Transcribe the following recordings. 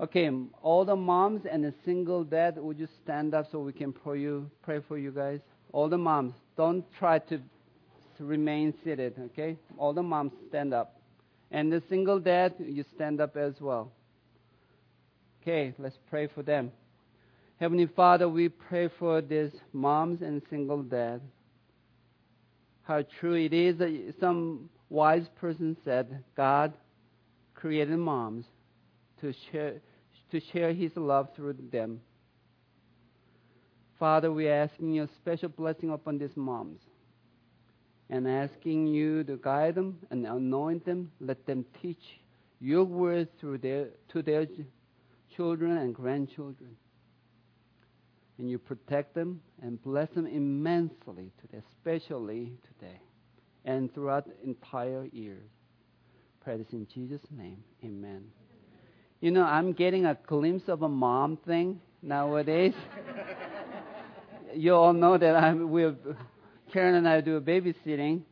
Okay, all the moms and the single dad, would you stand up so we can pray for you guys? All the moms, don't try to remain seated, okay? All the moms stand up. And the single dad, you stand up as well. Okay, let's pray for them. Heavenly Father, we pray for these moms and single dad. How true it is that some wise person said, God created moms to share His love through them. Father, we are asking you a special blessing upon these moms and asking you to guide them and anoint them. Let them teach your word to their children and grandchildren. And you protect them and bless them immensely today, especially today and throughout the entire year. Pray this in Jesus' name. Amen. You know, I'm getting a glimpse of a mom thing nowadays. You all know that Karen and I do babysitting.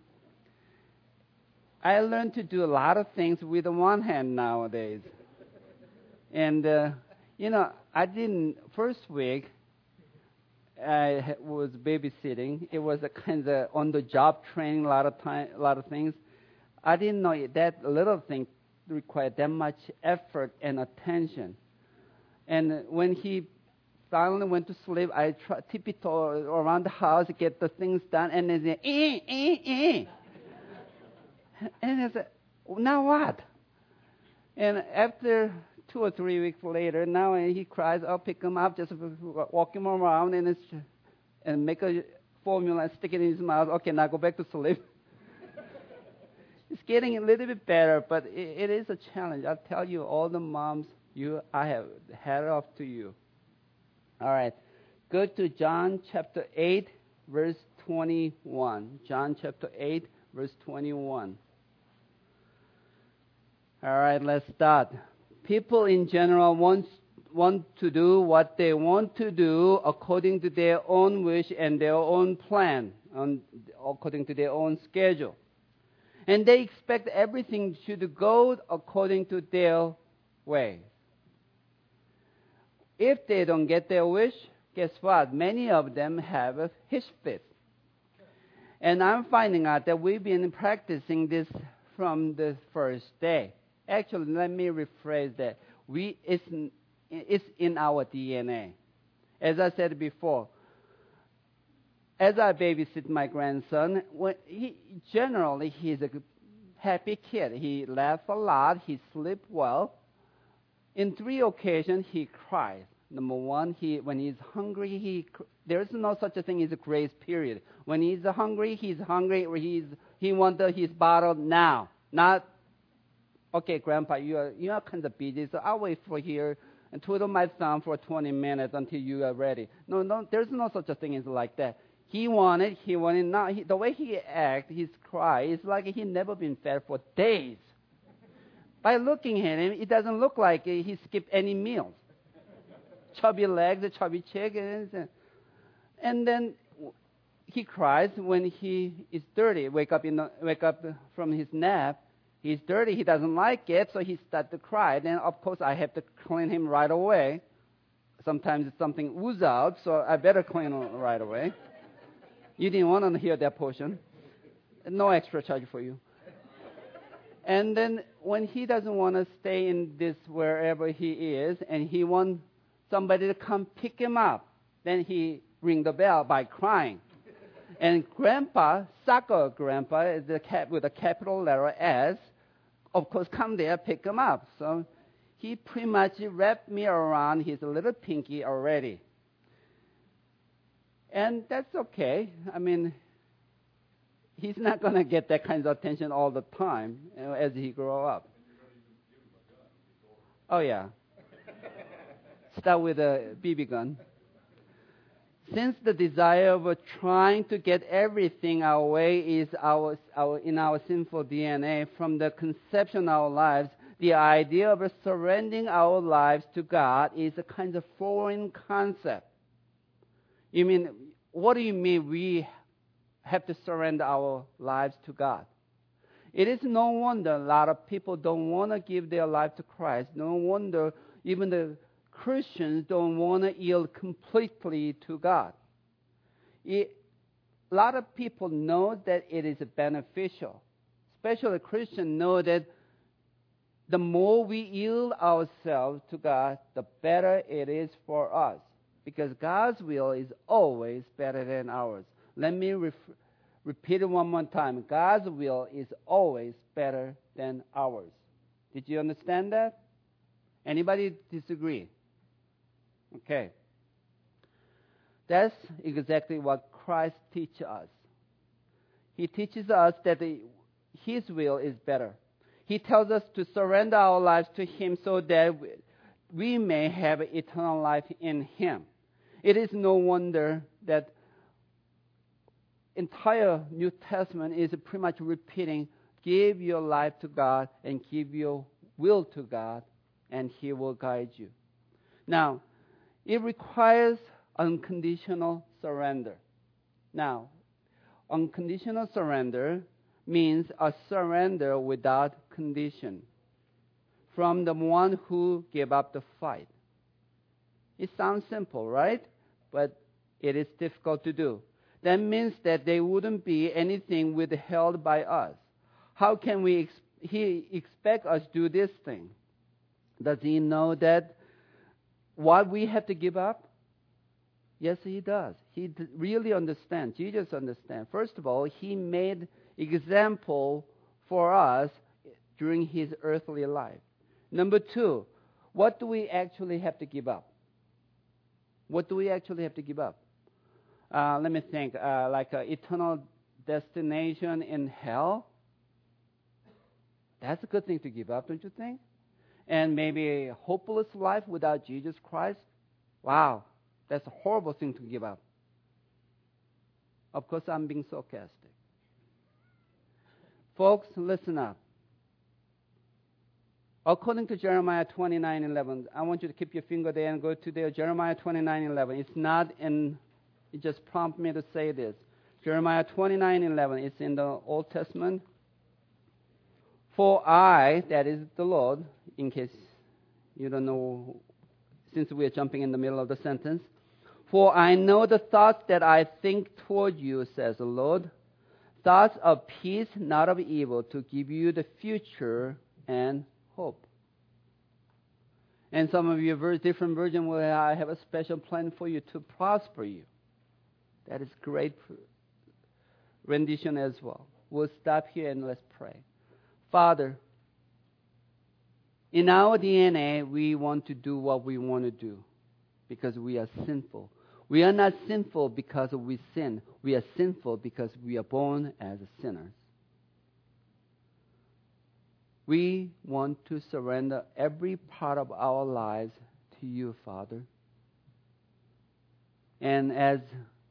I learned to do a lot of things with one hand nowadays. And, first week, I was babysitting. It was a kind of on-the-job training, a lot of things. I didn't know that little thing required that much effort and attention. And when he finally went to sleep, I tiptoe around the house to get the things done, and then and I said, now what? And after 2 or 3 weeks later, now he cries, I'll pick him up, just walk him around and make a formula and stick it in his mouth. Okay, now go back to sleep. It's getting a little bit better, but it is a challenge. I'll tell you, all the moms, I have hat off to you. All right, go to John chapter 8, verse 21. John chapter 8, verse 21. All right, let's start. People in general want to do what they want to do according to their own wish and their own plan, according to their own schedule. And they expect everything should go according to their way. If they don't get their wish, guess what? Many of them have a hitch fit. And I'm finding out that we've been practicing this from the first day. Actually, let me rephrase that. It's in our DNA. As I said before, as I babysit my grandson, he's a happy kid. He laughs a lot. He sleeps well. In 3 occasions, he cries. Number one, when he's hungry, there is no such a thing as a grace period. When he's hungry, he wants his bottle now. Not, okay, Grandpa, you are kind of busy, so I'll wait for here and twiddle my thumb for 20 minutes until you are ready. No, there's no such a thing as like that. He wanted now. The way he acts, his cry, is like he never been fed for days. By looking at him, it doesn't look like he skipped any meals. Chubby legs, chubby cheek, and then he cries when he is dirty. Wake up from his nap. He's dirty. He doesn't like it, so he starts to cry. Then, of course, I have to clean him right away. Sometimes something oozes out, so I better clean him right away. You didn't want to hear that portion. No extra charge for you. And then when he doesn't want to stay in this wherever he is, and he wants somebody to come pick him up, then he ring the bell by crying. And Grandpa, soccer Grandpa, with a capital letter S, of course, come there, pick him up. So he pretty much wrapped me around his little pinky already. And that's okay. I mean, he's not going to get that kind of attention all the time as he grows up. Oh, yeah. Start with a BB gun. Since the desire of trying to get everything our way is in our sinful DNA, from the conception of our lives, the idea of surrendering our lives to God is a kind of foreign concept. You mean, what do you mean we have to surrender our lives to God? It is no wonder a lot of people don't want to give their life to Christ. No wonder even the Christians don't want to yield completely to God. A lot of people know that it is beneficial. Especially Christians know that the more we yield ourselves to God, the better it is for us. Because God's will is always better than ours. Let me repeat it one more time. God's will is always better than ours. Did you understand that? Anybody disagree? Okay. That's exactly what Christ teaches us. He teaches us that His will is better. He tells us to surrender our lives to Him so that we may have eternal life in Him. It is no wonder that entire New Testament is pretty much repeating, give your life to God and give your will to God, and He will guide you. Now, it requires unconditional surrender. Now, unconditional surrender means a surrender without condition from the one who gave up the fight. It sounds simple, right? But it is difficult to do. That means that there wouldn't be anything withheld by us. How can He expect us to do this thing? Does He know that what we have to give up? Yes, He does. He really understands. Jesus understands. First of all, He made example for us during His earthly life. Number two, what do we actually have to give up? What do we actually have to give up? Let me think. Like an eternal destination in hell. That's a good thing to give up, don't you think? And maybe a hopeless life without Jesus Christ. Wow, that's a horrible thing to give up. Of course, I'm being sarcastic. Folks, listen up. According to Jeremiah 29:11, I want you to keep your finger there and go to there. Jeremiah 29:11. It's not in. It just prompted me to say this. Jeremiah 29:11. It's in the Old Testament. For I, that is the Lord, in case you don't know, since we are jumping in the middle of the sentence. For I know the thoughts that I think toward you, says the Lord, thoughts of peace, not of evil, to give you the future and hope. And some of you have different version where I have a special plan for you to prosper you. That is great rendition as well. We'll stop here and let's pray. Father, in our DNA, we want to do what we want to do because we are sinful. We are not sinful because we sin. We are sinful because we are born as sinners. We want to surrender every part of our lives to you, Father. And as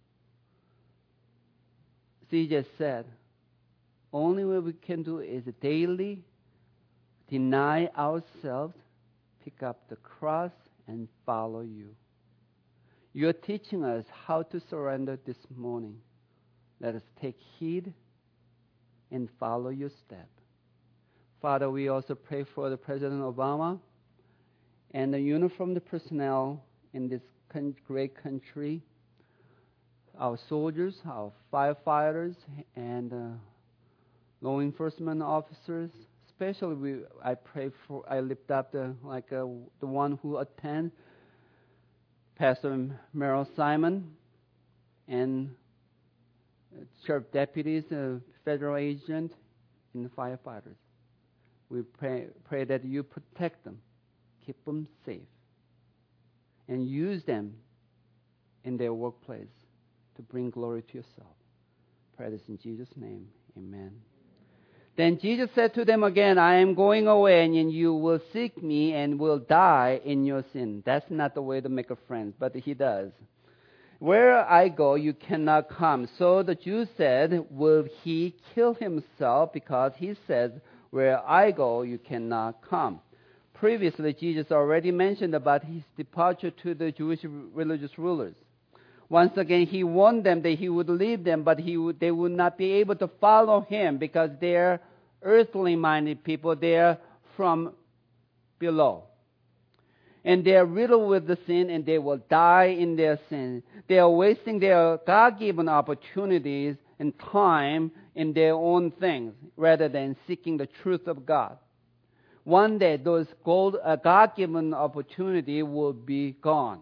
CJ said, only what we can do is daily deny ourselves, pick up the cross, and follow you. You're teaching us how to surrender this morning. Let us take heed and follow your step. Father, we also pray for the President Obama and the uniformed personnel in this great country, our soldiers, our firefighters, and law enforcement officers. Especially, I lift up the one who attend, Pastor Merrill Simon, and sheriff deputies, federal agent, and the firefighters. We pray that you protect them, keep them safe, and use them in their workplace to bring glory to yourself. Pray this in Jesus' name. Amen. Then Jesus said to them again, I am going away, and you will seek me and will die in your sin. That's not the way to make a friend, but he does. Where I go, you cannot come. So the Jews said, will he kill himself? Because he said, where I go, you cannot come. Previously, Jesus already mentioned about his departure to the Jewish religious rulers. Once again, he warned them that he would leave them, but they would not be able to follow him because they're earthly-minded people. They're from below. And they are riddled with the sin, and they will die in their sin. They are wasting their God-given opportunities and time in their own things rather than seeking the truth of God. One day, those God-given opportunity will be gone.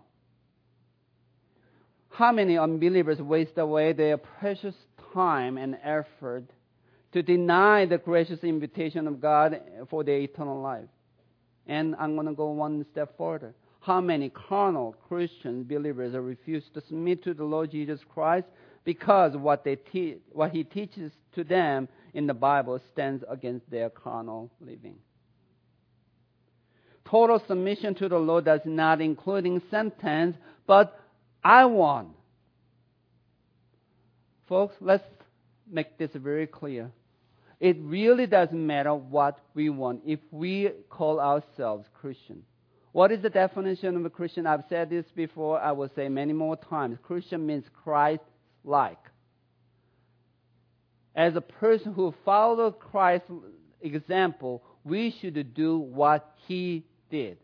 How many unbelievers waste away their precious time and effort to deny the gracious invitation of God for their eternal life? And I'm going to go one step further. How many carnal Christian believers refuse to submit to the Lord Jesus Christ because what He teaches to them in the Bible stands against their carnal living? Total submission to the Lord does not include sentence, but I want. Folks, let's make this very clear. It really doesn't matter what we want if we call ourselves Christian. What is the definition of a Christian? I've said this before. I will say many more times. Christian means Christ-like. As a person who follows Christ's example, we should do what He did.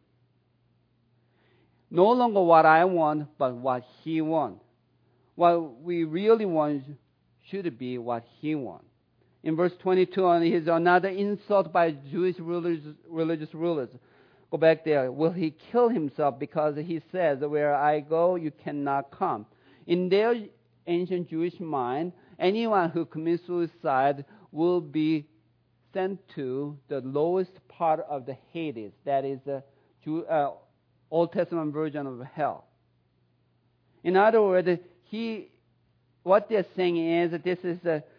No longer what I want, but what He wants. What we really want should be what He wants. In verse 22, here's another insult by Jewish religious rulers. Go back there. Will he kill himself because he says, where I go, you cannot come? In their ancient Jewish mind, anyone who commits suicide will be sent to the lowest part of the Hades. That is the Old Testament version of hell. In other words, what they're saying is that this is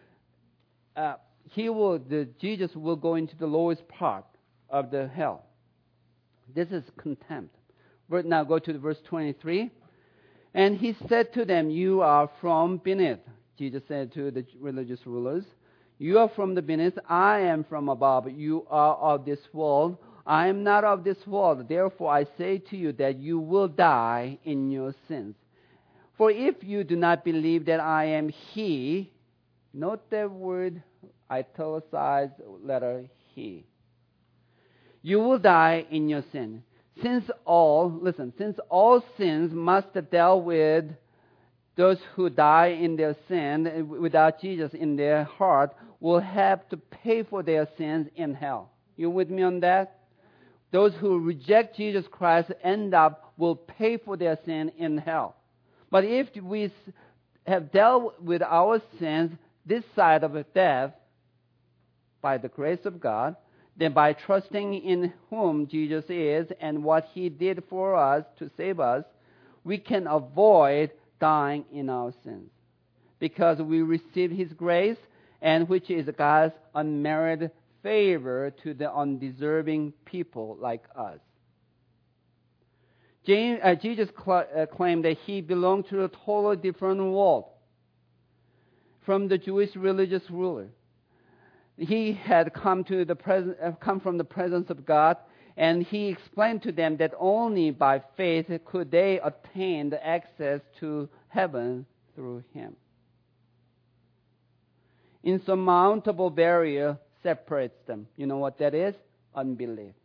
Jesus will go into the lowest part of the hell. This is contempt. But now go to verse 23. And he said to them, you are from beneath. Jesus said to the religious rulers, you are from the beneath, I am from above. You are of this world, I am not of this world. Therefore I say to you that you will die in your sins. For if you do not believe that I am He, note that word italicized letter He, you will die in your sin. Since all sins must deal with those who die in their sin without Jesus in their heart will have to pay for their sins in hell. You with me on that? Those who reject Jesus Christ will pay for their sin in hell. But if we have dealt with our sins this side of death by the grace of God, then by trusting in whom Jesus is and what He did for us to save us, we can avoid dying in our sins. Because we receive His grace, and which is God's unmerited favor to the undeserving people like us. Jesus claimed that He belonged to a totally different world from the Jewish religious ruler. He had come from the presence of God, and He explained to them that only by faith could they attain the access to heaven through Him. Insurmountable barrier separates them. You know what that is? Unbelief.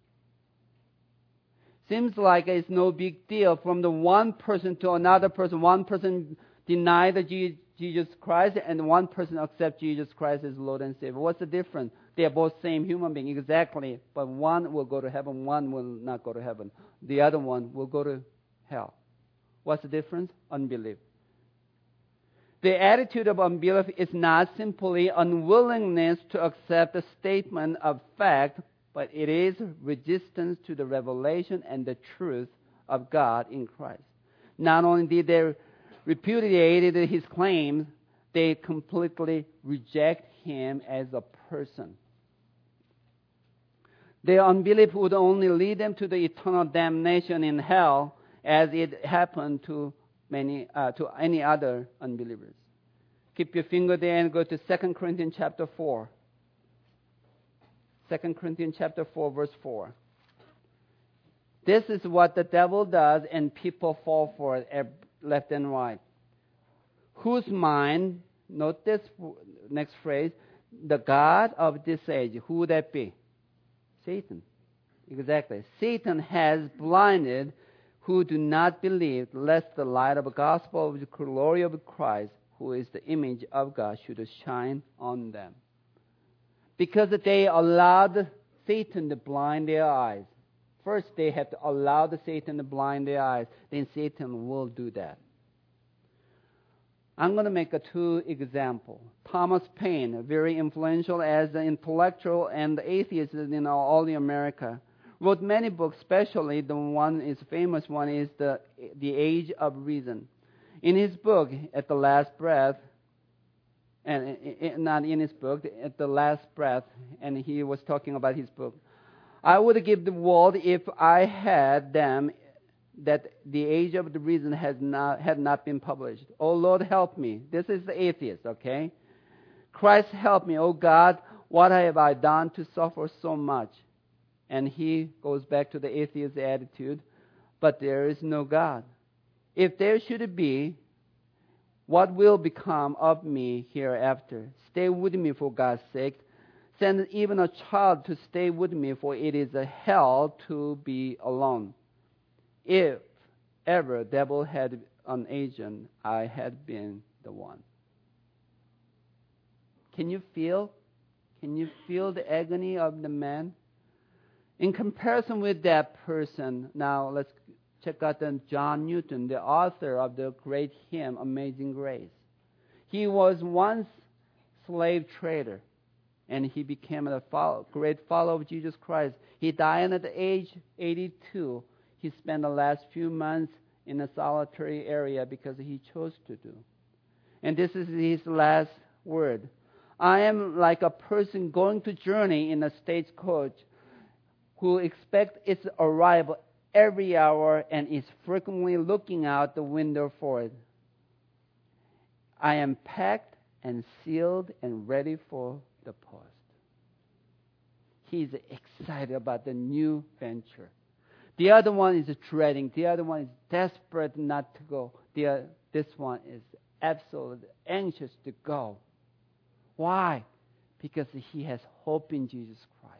Seems like it's no big deal from the one person to another person. One person denied Jesus Christ and one person accepts Jesus Christ as Lord and Savior. What's the difference? They are both same human being, exactly. But one will go to heaven, one will not go to heaven. The other one will go to hell. What's the difference? Unbelief. The attitude of unbelief is not simply unwillingness to accept a statement of fact, but it is resistance to the revelation and the truth of God in Christ. Not only did they repudiate His claims, they completely reject Him as a person. Their unbelief would only lead them to the eternal damnation in hell, as it happened to any other unbelievers. Keep your finger there and go to 2 Corinthians chapter 4. 2 Corinthians chapter 4, verse 4. This is what the devil does, and people fall for it left and right. Whose mind, note this next phrase, the God of this age, who would that be? Satan. Exactly. Satan has blinded who do not believe, lest the light of the gospel of the glory of Christ, who is the image of God, should shine on them. Because they allowed Satan to blind their eyes. First, they have to allow the Satan to blind their eyes. Then Satan will do that. I'm going to make two examples. Thomas Paine, very influential as an intellectual and atheist in all America, wrote many books, especially the one is famous one is the Age of Reason. In his book, At the Last Breath, and not in his book, At the Last Breath, and he was talking about his book. I would give the world if I had them that the Age of the Reason had not been published. Oh Lord, help me. This is the atheist, okay? Christ, help me. Oh God, what have I done to suffer so much? And he goes back to the atheist attitude, but there is no God. If there should be, what will become of me hereafter? Stay with me for God's sake. Send even a child to stay with me, for it is a hell to be alone. If ever devil had an agent, I had been the one. Can you feel? Can you feel the agony of the man? In comparison with that person, now let's check out John Newton, the author of the great hymn, Amazing Grace. He was once slave trader, and he became a great follower of Jesus Christ. He died at the age 82. He spent the last few months in a solitary area because he chose to do. And this is his last word. I am like a person going to journey in a stagecoach who expects its arrival every hour and is frequently looking out the window for it. I am packed and sealed and ready for the post. He's excited about the new venture. The other one is dreading. The other one is desperate not to go. This one is absolutely anxious to go. Why? Because he has hope in Jesus Christ.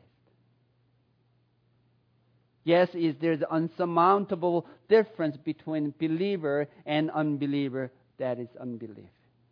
Yes, there's an unsurmountable difference between believer and unbeliever. That is unbelief.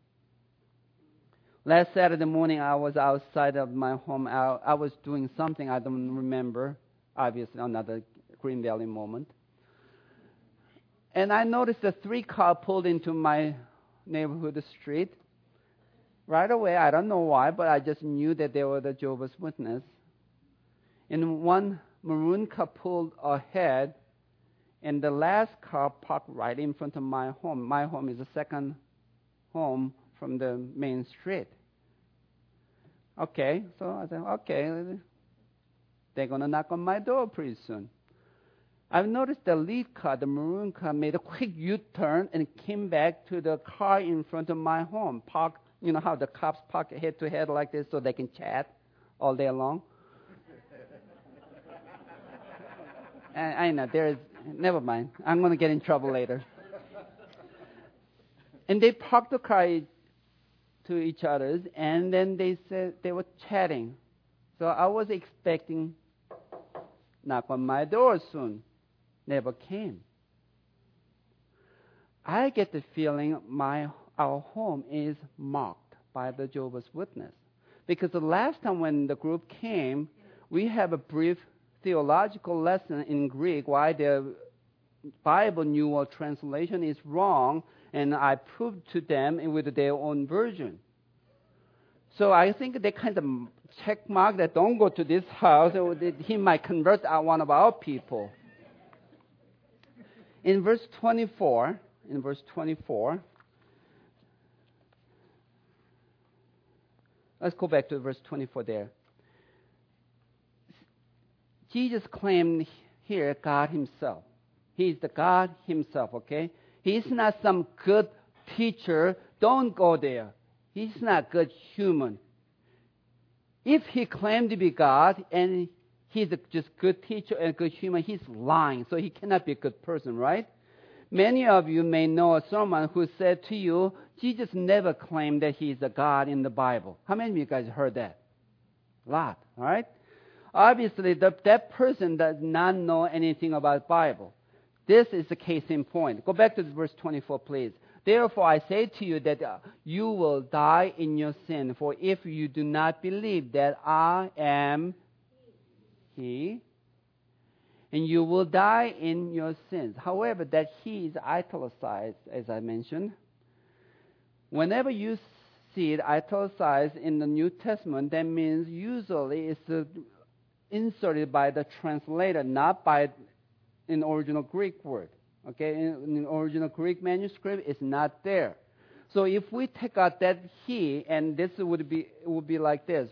Last Saturday morning, I was outside of my home. I was doing something I don't remember. Obviously, another Green Valley moment. And I noticed a 3 car pulled into my neighborhood street. Right away, I don't know why, but I just knew that they were the Jehovah's Witness. And one maroon car pulled ahead, and the last car parked right in front of my home. My home is the second home from the main street. Okay, so I said, okay, they're going to knock on my door pretty soon. I've noticed the lead car, the maroon car, made a quick U-turn and came back to the car in front of my home. Parked, you know how the cops park head to head like this so they can chat all day long? I know, never mind. I'm going to get in trouble later. And they parked the car to each other, and then they said they were chatting. So I was expecting knock on my door soon. Never came. I get the feeling our home is marked by the Jehovah's Witness. Because the last time when the group came, we have a brief theological lesson in Greek why the Bible New World Translation is wrong, and I proved to them with their own version. So I think they kind of check mark that don't go to this house, or that he might convert one of our people. In verse 24, let's go back to verse 24 there. Jesus claimed here God himself. He's the God himself, okay? He's not some good teacher. Don't go there. He's not good human. If he claimed to be God and he's just good teacher and good human, he's lying. So he cannot be a good person, right? Many of you may know someone who said to you, Jesus never claimed that he's a God in the Bible. How many of you guys heard that? A lot, all right? obviously that person does not know anything about Bible. This is the case in point. Go back to verse 24, please. Therefore I say to you that you will die in your sin, for if you do not believe that I am He, and you will die in your sins. However, that He is italicized, as I mentioned. Whenever you see it italicized in the New Testament, that means usually it's inserted by the translator, not by an original Greek word. Okay, in the original Greek manuscript, it's not there. So if we take out that He, and this would be like this.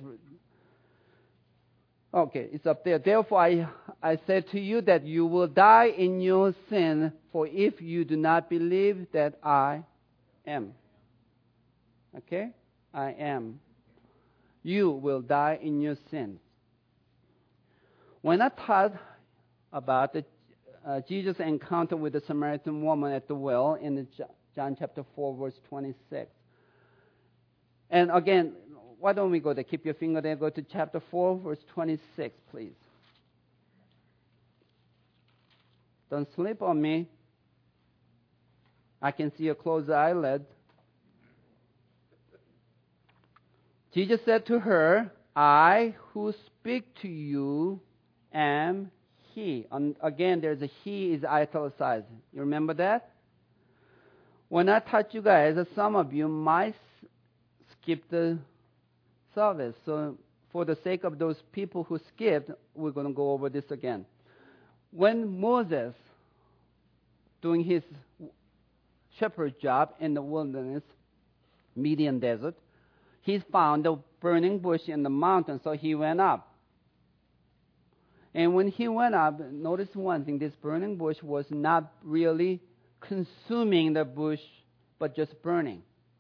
Okay, it's up there. Therefore, I said to you that you will die in your sin, for if you do not believe that I am. Okay? I am. You will die in your sins. When I taught about Jesus' encounter with the Samaritan woman at the well in John chapter 4, verse 26. And again, why don't we go there? Keep your finger there. Go to chapter 4, verse 26, please. Don't sleep on me. I can see your closed eyelid. Jesus said to her, I who speak to you am He. And again, there's a He is italicized. You remember that? When I taught you guys, some of you might skip the service. So for the sake of those people who skipped, we're going to go over this again. When Moses, doing his shepherd job in the wilderness, Midian desert, he found a burning bush in the mountain, so he went up. And when he went up, notice one thing, this burning bush was not really consuming the bush, but just burning.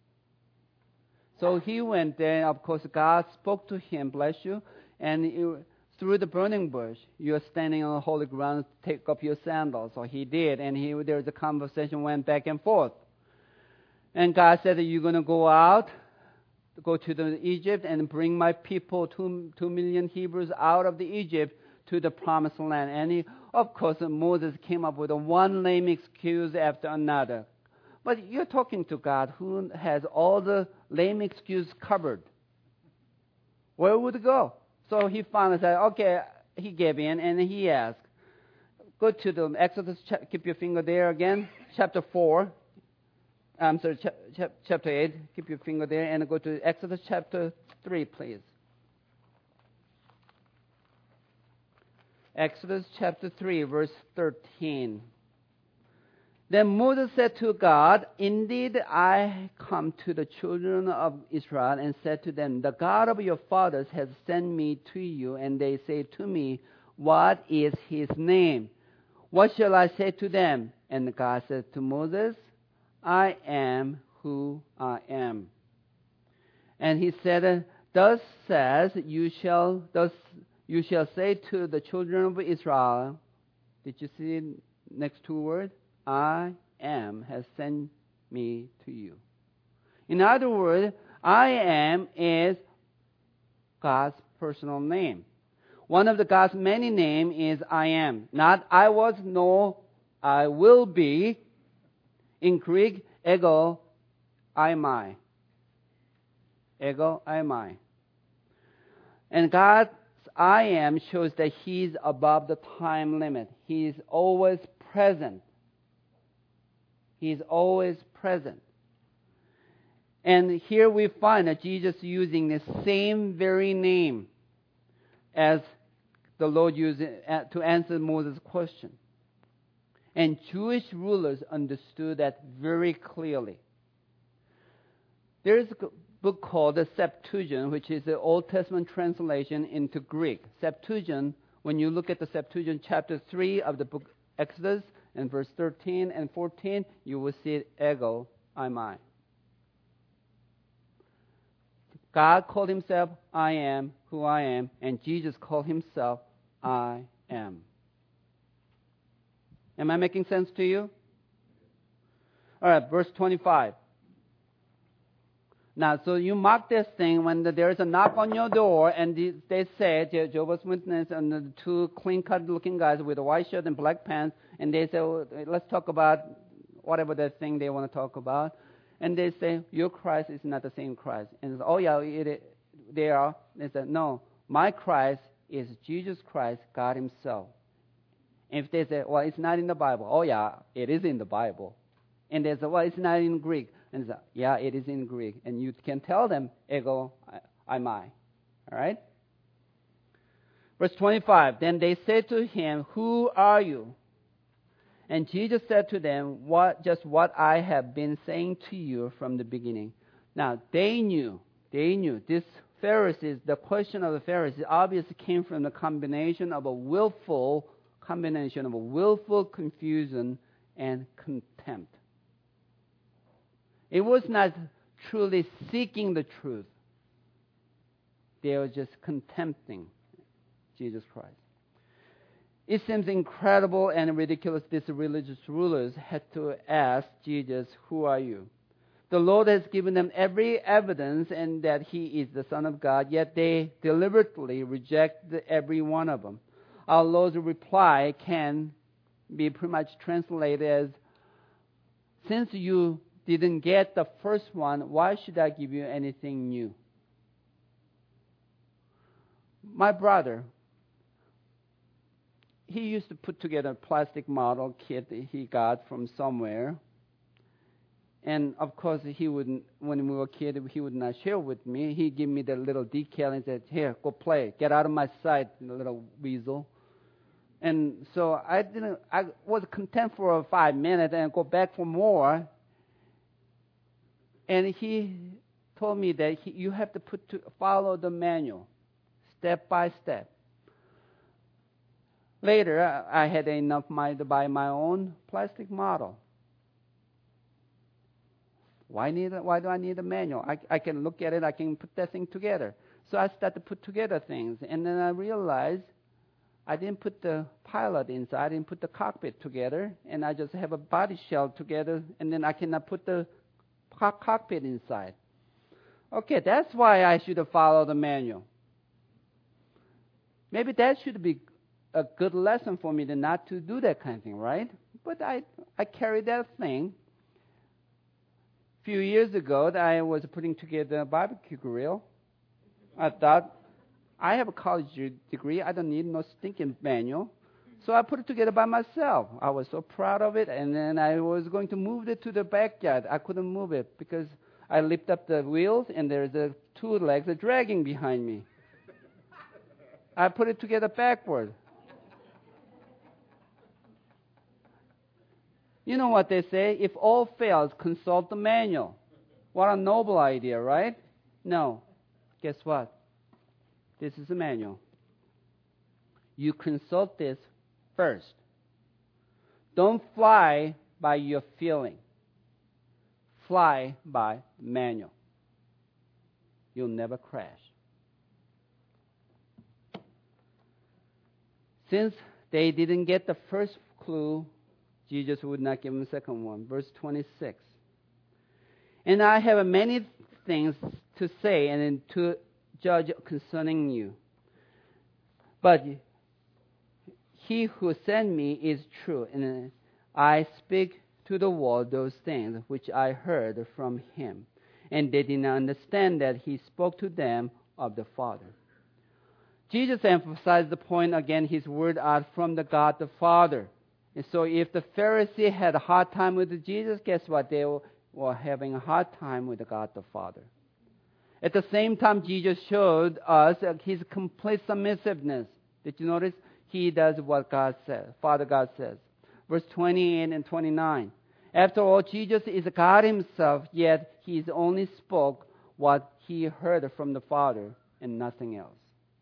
So he went there, of course, God spoke to him, bless you, and through the burning bush, you're standing on the holy ground, take up your sandals. So he did, and there was a conversation, went back and forth. And God said that you're going to go out, go to Egypt and bring my people, 2 million Hebrews, out of the Egypt to the promised land. And of course, Moses came up with one lame excuse after another. But you're talking to God who has all the lame excuses covered. Where would it go? So he finally said, okay, he gave in and he asked. Go to the Exodus, keep your finger there again, chapter 4. I'm sorry, chapter 8, keep your finger there, and go to Exodus chapter 3, please. Exodus chapter 3, verse 13. Then Moses said to God, indeed I come to the children of Israel and said to them, the God of your fathers has sent me to you, and they say to me, what is his name? What shall I say to them? And God said to Moses, I am who I am. And he said, thus says you shall say to the children of Israel, did you see the next two words? I am has sent me to you. In other words, I am is God's personal name. One of the God's many names is I am. Not I was, nor I will be. In Greek, ego eimi. Ego eimi. And God's I am shows that He's above the time limit. He's always present. He's always present. And here we find that Jesus using the same very name as the Lord used to answer Moses' question. And Jewish rulers understood that very clearly. There is a book called the Septuagint, which is the Old Testament translation into Greek. Septuagint, when you look at the Septuagint chapter 3 of the book Exodus, and verse 13 and 14, you will see it, ego eimi. God called Himself, I am who I am, and Jesus called Himself, I am. Am I making sense to you? All right, verse 25. Now, so you mark this thing when there's a knock on your door, and they say, Jehovah's Witness and the two clean-cut looking guys with a white shirt and black pants, and they say, oh, let's talk about whatever the thing they want to talk about. And they say, your Christ is not the same Christ. And oh yeah, they are. They say, no, my Christ is Jesus Christ, God himself. And if they say, well, it's not in the Bible. Oh yeah, it is in the Bible. And they say, well, it's not in Greek. And say, yeah, it is in Greek. And you can tell them, ego, eimi. All right? Verse 25, then they said to him, who are you? And Jesus said to them, just what I have been saying to you from the beginning. Now, they knew, this Pharisees, the question of the Pharisees obviously came from the combination of a willful confusion and contempt. It was not truly seeking the truth. They were just contempting Jesus Christ. It seems incredible and ridiculous these religious rulers had to ask Jesus, who are you? The Lord has given them every evidence and that he is the Son of God, yet they deliberately reject every one of them. Our Lord's reply can be pretty much translated as, since you didn't get the first one, why should I give you anything new? My brother, he used to put together a plastic model kit he got from somewhere. And of course, when we were kids, he would not share with me. He'd give me the little decal and said, here, go play. Get out of my sight, the little weasel. And so I was content for 5 minutes and go back for more. And he told me that you have to follow the manual, step by step. Later, I had enough money to buy my own plastic model. Why do I need a manual? I can look at it, I can put that thing together. So I started to put together things, and then I realized I didn't put the pilot inside, I didn't put the cockpit together, and I just have a body shell together, and then I cannot put the cockpit inside. Okay, that's why I should have followed the manual. Maybe that should be a good lesson for me to not to do that kind of thing, right? But I carried that thing. A few years ago, I was putting together a barbecue grill. I thought, I have a college degree. I don't need no stinking manual. So I put it together by myself. I was so proud of it, and then I was going to move it to the backyard. I couldn't move it because I lift up the wheels, and there's the two legs are dragging behind me. I put it together backward. You know what they say? If all fails, consult the manual. What a noble idea, right? No. Guess what? This is a manual. You consult this first. Don't fly by your feeling. Fly by manual. You'll never crash. Since they didn't get the first clue, Jesus would not give them a second one. Verse 26. And I have many things to say and to judge concerning you. But he who sent me is true, and I speak to the world those things which I heard from him. And they did not understand that he spoke to them of the Father. Jesus emphasized the point again, his word are from the God the Father. And so if the Pharisee had a hard time with Jesus, guess what? They were having a hard time with God the Father. At the same time, Jesus showed us his complete submissiveness. Did you notice? He does what God says, Father God says. Verse 28 and 29. After all, Jesus is God himself, yet he only spoke what he heard from the Father and nothing else.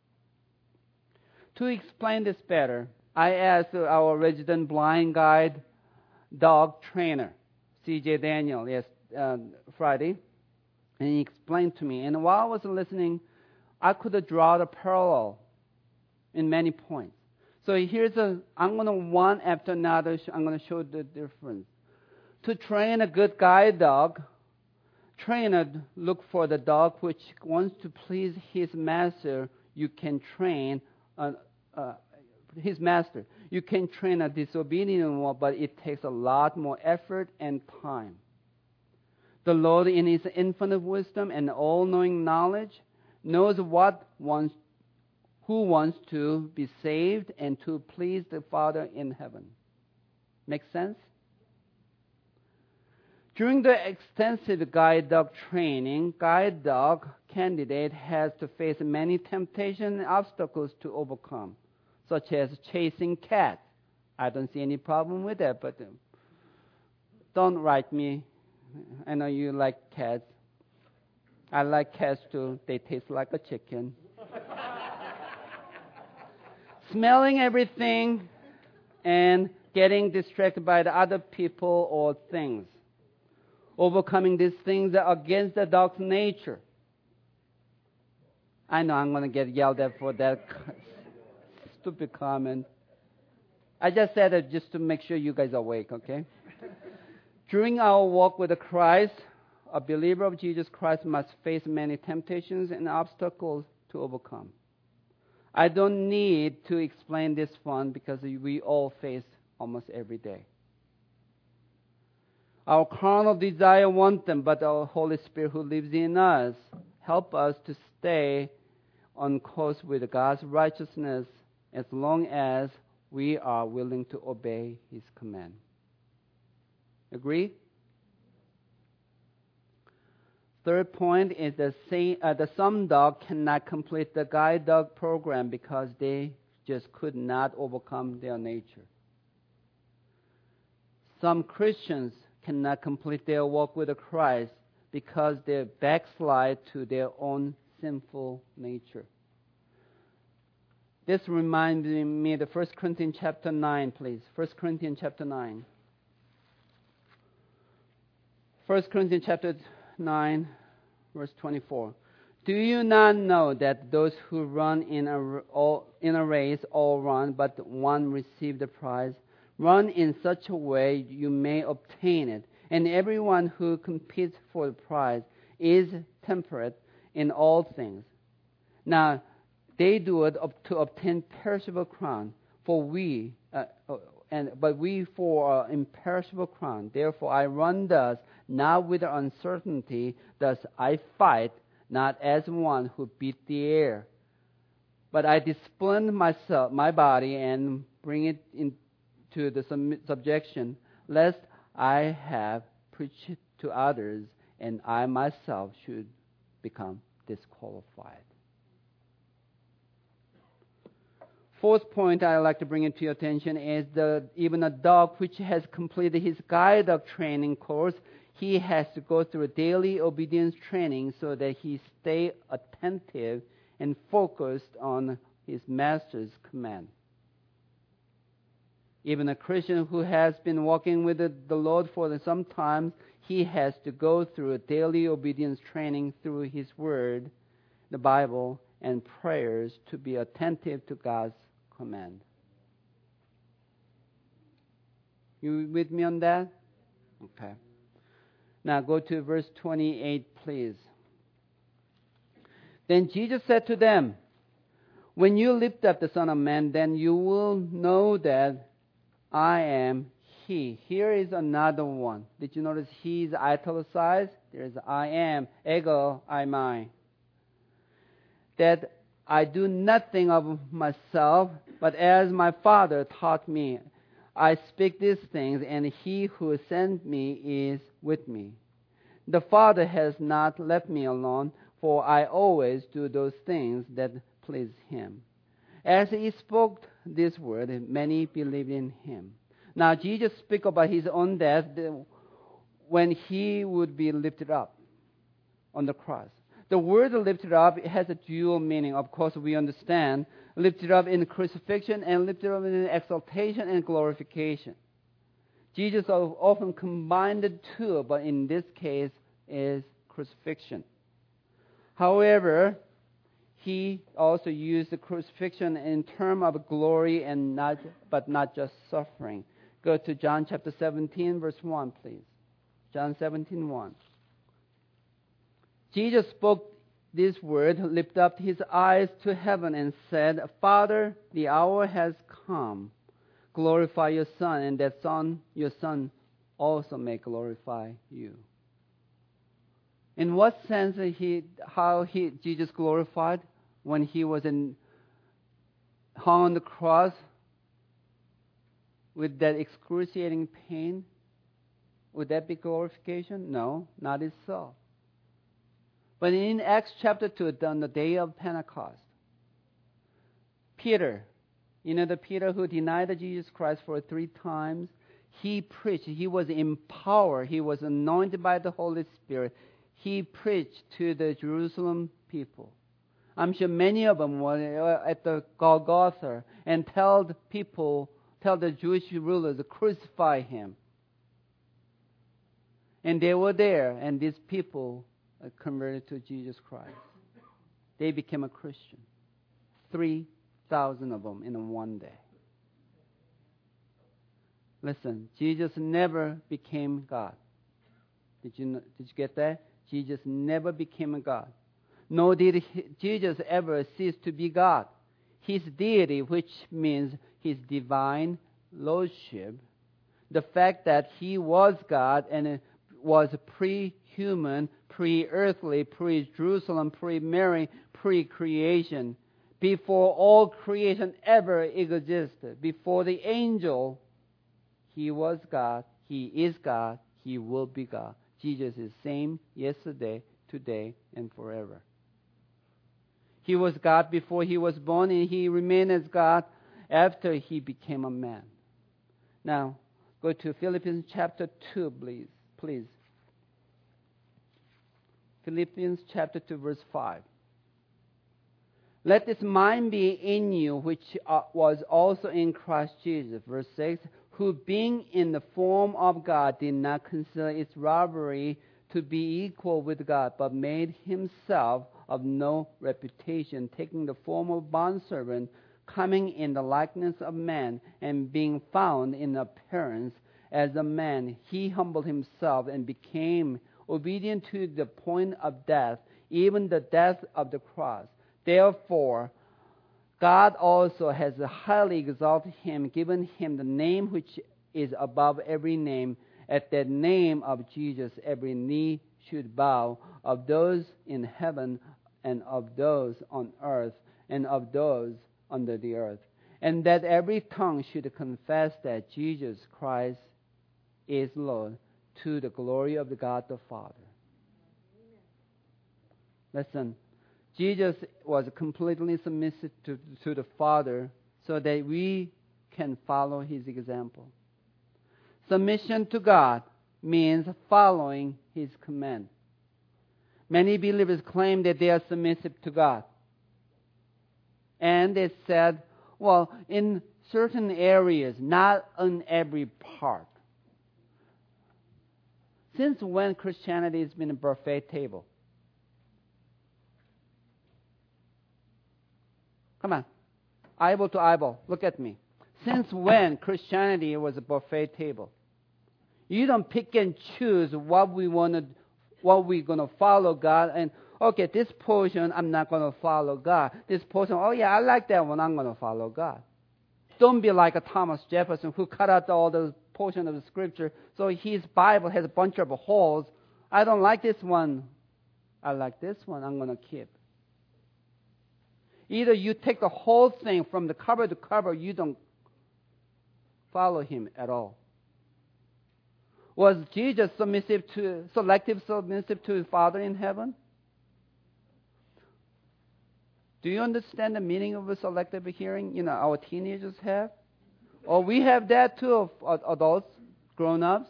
To explain this better, I asked our resident blind guide dog trainer, C.J. Daniel, Friday, and he explained to me. And while I was listening, I could draw the parallel in many points. So I'm going to one after another, I'm going to show the difference. To train a good guide dog, trainer look for the dog which wants to please his master, you can train his master. You can train a disobedient one, but it takes a lot more effort and time. The Lord, in His infinite wisdom and all-knowing knowledge, knows who wants to be saved and to please the Father in heaven. Make sense? During the extensive guide dog training, guide dog candidate has to face many temptations and obstacles to overcome, such as chasing cats. I don't see any problem with that, but don't write me. I know you like cats. I like cats too. They taste like a chicken. Smelling everything and getting distracted by the other people or things. Overcoming these things are against the dog's nature. I know I'm going to get yelled at for that stupid comment. I just said it just to make sure you guys are awake, okay? During our walk with Christ, a believer of Jesus Christ must face many temptations and obstacles to overcome. I don't need to explain this one because we all face almost every day. Our carnal desire want them, but our Holy Spirit who lives in us help us to stay on course with God's righteousness as long as we are willing to obey His command. Agree? Third point is that some dog cannot complete the guide dog program because they just could not overcome their nature. Some Christians cannot complete their walk with Christ because they backslide to their own sinful nature. This reminds me of 1 Corinthians chapter 9, please. 1 Corinthians chapter 9. 1 Corinthians chapter 9, verse 24. Do you not know that those who run in a race all run, but one receives the prize? Run in such a way you may obtain it. And everyone who competes for the prize is temperate in all things. Now, they do it to obtain perishable crown, but we for imperishable crown. Therefore, I run thus, not with uncertainty. Thus, I fight, not as one who beat the air, but I discipline my body, and bring it into the subjection, lest I have preached to others, and I myself should become disqualified. Fourth point I'd like to bring into your attention is that even a dog which has completed his guide dog training course, he has to go through a daily obedience training so that he stay attentive and focused on his master's command. Even a Christian who has been walking with the Lord for some time, he has to go through a daily obedience training through his word, the Bible, and prayers to be attentive to God's command. You with me on that? Okay. Now go to verse 28, please. Then Jesus said to them, when you lift up the Son of Man, then you will know that I am He. Here is another one. Did you notice He is italicized? There is I am, ego, eimi. That I do nothing of myself, but as my Father taught me, I speak these things, and He who sent me is with me. The Father has not left me alone, for I always do those things that please Him. As He spoke this word, many believed in Him. Now Jesus spoke about His own death when He would be lifted up on the cross. The word lifted up has a dual meaning. Of course, we understand lifted up in crucifixion and lifted up in exaltation and glorification. Jesus often combined the two, but in this case is crucifixion. However, He also used the crucifixion in terms of glory and not just suffering. Go to John chapter 17, verse 1, please. John 17:1. Jesus spoke this word, lifted up his eyes to heaven and said, Father, the hour has come. Glorify your Son, and that Son, your Son, also may glorify you. In what sense Jesus glorified when he was hung on the cross with that excruciating pain? Would that be glorification? No, not so. But in Acts chapter 2, on the day of Pentecost, Peter, the Peter who denied Jesus Christ for 3 times, he preached. He was empowered. He was anointed by the Holy Spirit. He preached to the Jerusalem people. I'm sure many of them were at the Golgotha and tell the Jewish rulers to crucify him. And they were there, and these people converted to Jesus Christ. They became a Christian. 3,000 of them in one day. Listen, Jesus never became God. Did you get that? Jesus never became a God. Nor did Jesus ever cease to be God. His deity, which means his divine lordship, the fact that he was God and was pre-human, pre-earthly, pre-Jerusalem, pre-Mary, pre-creation, before all creation ever existed, before the angel, he was God, he is God, he will be God. Jesus is same yesterday, today, and forever. He was God before he was born, and he remained as God after he became a man. Now, go to Philippians chapter 2, please. Philippians chapter 2, verse 5. Let this mind be in you, which was also in Christ Jesus. Verse 6. Who being in the form of God did not consider it robbery to be equal with God, but made himself of no reputation, taking the form of bondservant, coming in the likeness of man, and being found in appearance as a man, he humbled himself and became obedient to the point of death, even the death of the cross. Therefore, God also has highly exalted him, given him the name which is above every name. At that name of Jesus, every knee should bow, of those in heaven and of those on earth and of those under the earth. And that every tongue should confess that Jesus Christ is Lord, to the glory of the God the Father. Listen. Jesus was completely submissive to the Father so that we can follow his example. Submission to God means following his command. Many believers claim that they are submissive to God. And they said, well, in certain areas, not on every part. Since when Christianity has been a buffet table? Come on. Eyeball to eyeball. Look at me. Since when Christianity was a buffet table? You don't pick and choose what we're going to follow God. And, okay, this portion, I'm not going to follow God. This portion, oh yeah, I like that one, I'm going to follow God. Don't be like a Thomas Jefferson who cut out all the portion of the scripture. So his Bible has a bunch of holes. I don't like this one. I like this one, I'm going to keep. Either you take the whole thing from the cover to cover, you don't follow him at all. Was Jesus selective submissive to his Father in heaven? Do you understand the meaning of a selective hearing? Our teenagers have. Or we have that too, of adults, grown-ups.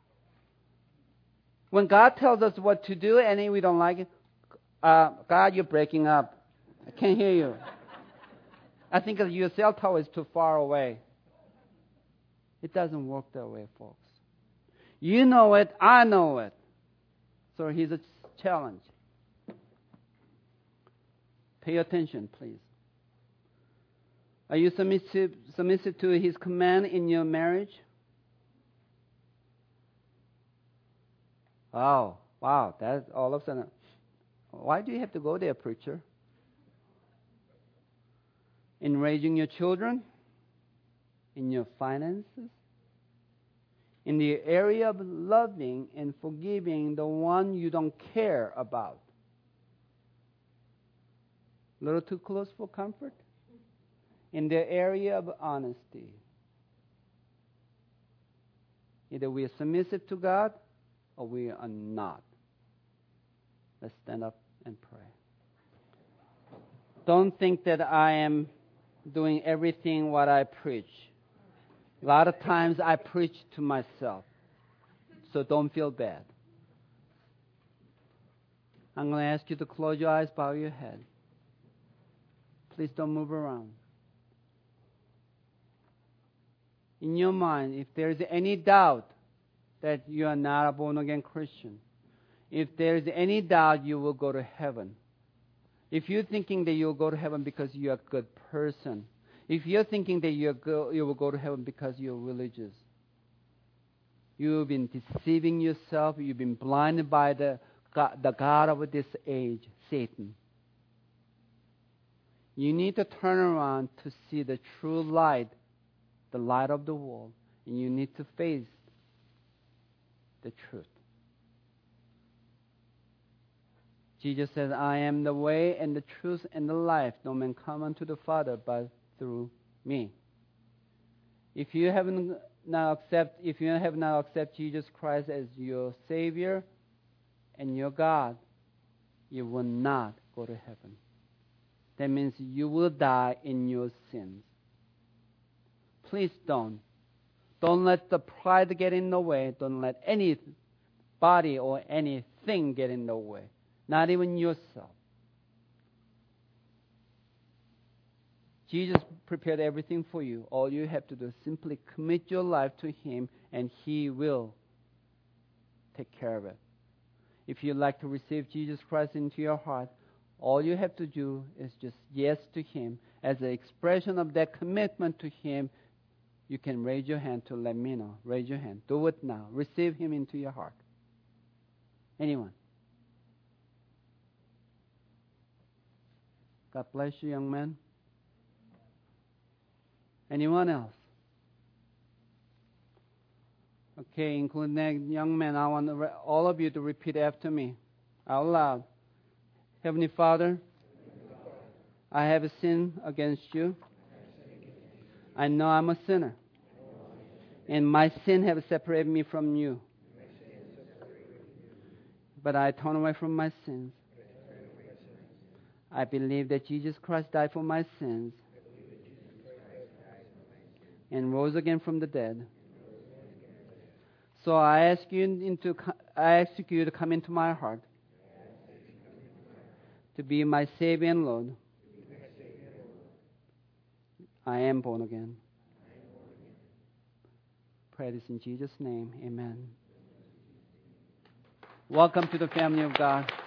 When God tells us what to do and we don't like it, God, you're breaking up. I can't hear you. I think your cell tower is too far away. It doesn't work that way, folks. You know it, I know it. So here's a challenge. Pay attention, please. Are you submissive to his command in your marriage? Wow, that's all of a sudden. Why do you have to go there, preacher? In raising your children? In your finances? In the area of loving and forgiving the one you don't care about? A little too close for comfort? In the area of honesty? Either we are submissive to God or we are not. Let's stand up and pray. Don't think that I am doing everything what I preach. A lot of times I preach to myself, so don't feel bad. I'm going to ask you to close your eyes, bow your head. Please don't move around. In your mind, if there is any doubt that you are not a born-again Christian, if there is any doubt you will go to heaven, if you're thinking that you'll go to heaven because you're a good person, if you're thinking that you will go to heaven because you're religious, you've been deceiving yourself, you've been blinded by the God of this age, Satan. You need to turn around to see the true light, the light of the world, and you need to face the truth. Jesus says, I am the way and the truth and the life. No man come unto the Father but through me. If you have not accepted Jesus Christ as your Savior and your God, you will not go to heaven. That means you will die in your sins. Please don't. Don't let the pride get in the way. Don't let anybody or anything get in the way. Not even yourself. Jesus prepared everything for you. All you have to do is simply commit your life to Him, and He will take care of it. If you'd like to receive Jesus Christ into your heart, all you have to do is just yes to Him. As an expression of that commitment to Him, you can raise your hand to let me know. Raise your hand. Do it now. Receive Him into your heart. Anyone? God bless you, young man. Anyone else? Okay, including that young man, I want all of you to repeat after me out loud. Heavenly Father, I have sinned against you. I know I'm a sinner. And my sin has separated me from you. But I turn away from my sins. I believe that Jesus Christ died for my sins and rose again from the dead. So I ask you to come into my heart to be my Savior and Lord. I am born again. Pray this in Jesus' name. Amen. Welcome to the family of God.